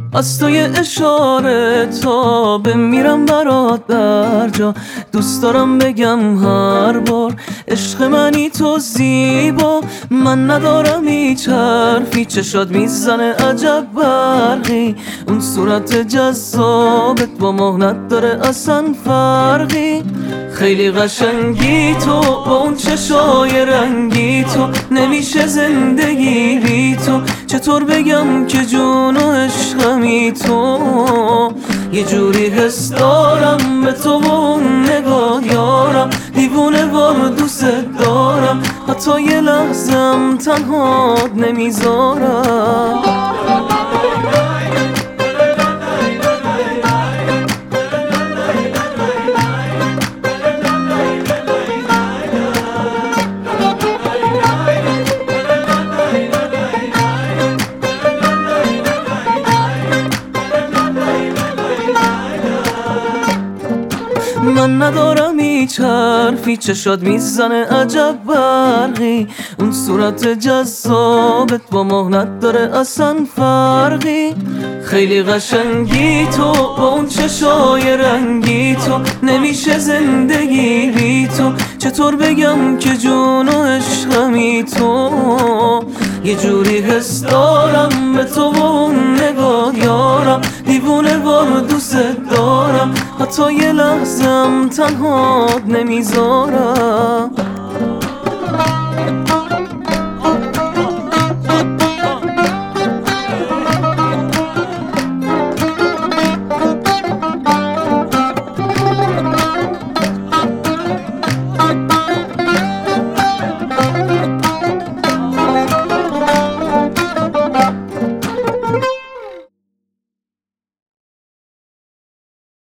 از توی اشاره تا بمیرم برات در جا. دوست دارم بگم هر بار عشق منی تو زیبا. من ندارم هیچ حرفی، چشات میزنه عجب برقی. اون صورت جذابت با ماه نداره اصلا فرقی. خیلی قشنگی تو با اون چشای رنگی تو، نمیشه زندگی بی تو. چطور بگم که جون و عشقمی تو. یه جوری حس دارم به تو و اون نگاه یارم، دیوونه وار دوست دارم، حتی یه لحظم تنهات نمیذارم. من ندارم هیچ حرفی، چشات میزنه عجب برقی. اون صورت جذابت با ماه نداره اصلا فرقی. خیلی قشنگی تو با اون چشای رنگی تو، نمیشه زندگی بی تو. چطور بگم که جون و عشقمی تو. یه جوری حس دارم به تو و اون نگاه یارم، دیوونه وار دوست دارم، حتی یه لحظم تنهات نمیذارم.